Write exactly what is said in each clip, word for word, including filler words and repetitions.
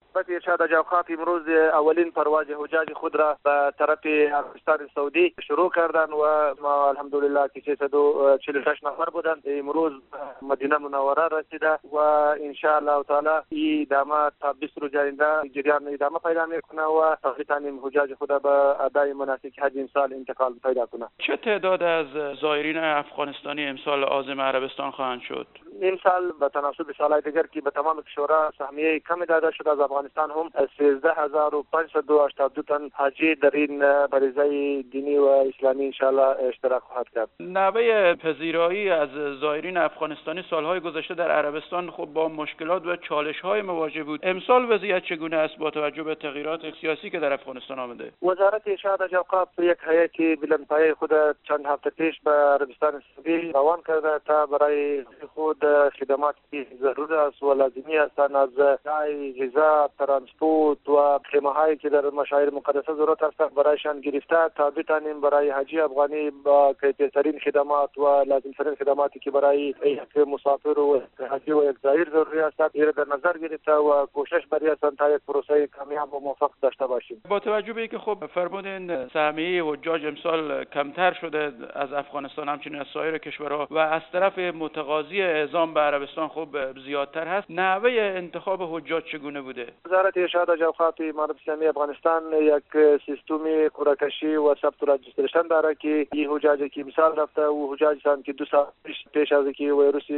وزارت ارشاد حاج اوقاف امروز اولین پرواز حجاج خود را به طرف عربستان سعودی شروع کردند و ما الحمدلله که سیصد و چهل و شش نفر بودند. امروز مدینه منوره رسیده و ان شاء الله تعالی این ادامه تا بیست روز آینده جریان ادامه پیدا میکنه و تقریبا حجاج خود به ادای مناسک حج امسال انتقال پیدا کنه. چه تعداد از زائرین افغانستانی امسال عازم عربستان خواهند شد؟ امسال به تناسب سالهای دیگر که به تمام کشورها سهمیه کمی داده شده، از افغانستان هم سیزده هزار و پانصد و هشتاد و دو تن حاجی در این فریضه دینی و اسلامی ان شاء الله اشتراک خواهد کرد. نحوه پذیرایی از زائرین افغانستانی سالهای گذشته در عربستان خب با مشکلات و چالش‌های مواجه بود. امسال وضعیت چگونه است با توجه به تغییرات سیاسی که در افغانستان آمده؟ وزارت ارشاد حاج اوقاف یک هیئتی بلندپایه خود چند هفته پیش به عربستان سعودی روان کرده تا برای خود خدماتی ضروری است و لازمی هستند از جای، غذا، ترانسپورت و خیمه‌هایی که در مشاعر مقدسه ضرورت هستند برایشان گرفته تا بتوانیم برای حاجی افغانی با کیفیت‌ترین خدمات و لازم‌ترین خدماتی که برای یک مسافر و حاجی و یک زائر ضروری است این در نظر گرفته و کوشش برای هستند تا یک پروسه کامیاب و موفق داشته باشیم. با توجه به اینکه خب فرمودین سهمیه حجاج امسال کمتر شده از افغانستان همچنین از سایر کشورها و از طرف متقاضی اعزام به عربستان خب زیادتر هست، نحوه انتخاب حجاج چگونه بوده؟ وزارت ارشاد حاج اوقاف امارت اسلامی افغانستان یک سیستم قرعه‌کشی و ثبت و رجیستریشن داره که این حجاجی که مثال رفته و حجاجی هستند که دو سال پیش از اینکه ویروس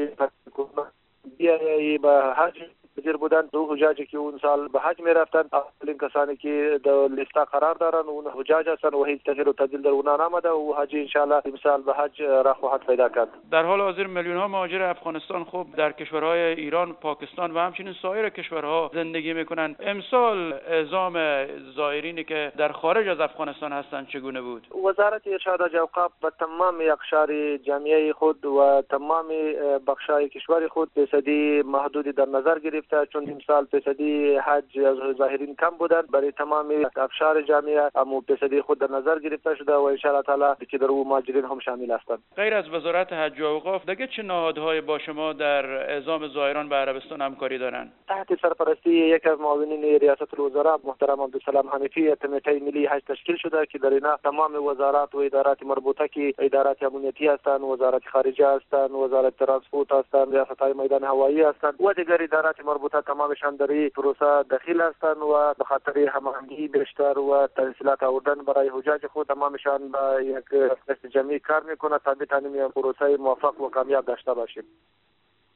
بیایی به حج بزیر بودن، دو حجاجی که اون سال به حج می رفتن، اولین کسانی که در لیست قرار دارن اون حجاج هستند و هیچ تغییر و تبدیل در اونها نامده و حج ان شاء الله امسال به حج راه خواهد پیدا کرد. در حال حاضر میلیون ها مهاجر افغانستان خب در کشورهای ایران، پاکستان و همچنین سایر کشورها زندگی میکنن. امسال اعزام زائرینی که در خارج از افغانستان هستند چگونه بود؟ وزارت ارشاد حاج اوقاف به تمام اقشار جامعه خود و تمام بخشای کشور خود فیصدی محدود در نظر گرفت، چون امسال فیصدی حج از ظاهرین کم بودند. برای تمام افشار جامعه اما فیصدی خود در نظر گرفته شده و ان شاء الله تعالی که در او مهاجرین هم شامل هستند. غیر از وزارت حج و اوقاف دیگه چه نهادهای با شما در اعزام زائران به عربستان همکاری دارند؟ تحت سرپرستی یک از معاونین ریاست الوزراء محترم عبدالسلام حنیفی کمیته ملی حج تشکیل شده که در این تمام وزارات و ادارات مربوطه که ادارات امنیتی هستند، وزارت خارجه هستند، وزارت ترانسپورت هستند، ریاست‌های میدان هوایی هستند و دیگر ادارات مربوطه تمامشان در این پروسه داخل هستند و به خاطر هماهنگی بیشتر و تسهیلات آوردن برای حجاج خود تمامشان با یک دست جمعی کار میکنه تا بتوانیم یک پروسه موفق و کامیاب داشته باشیم.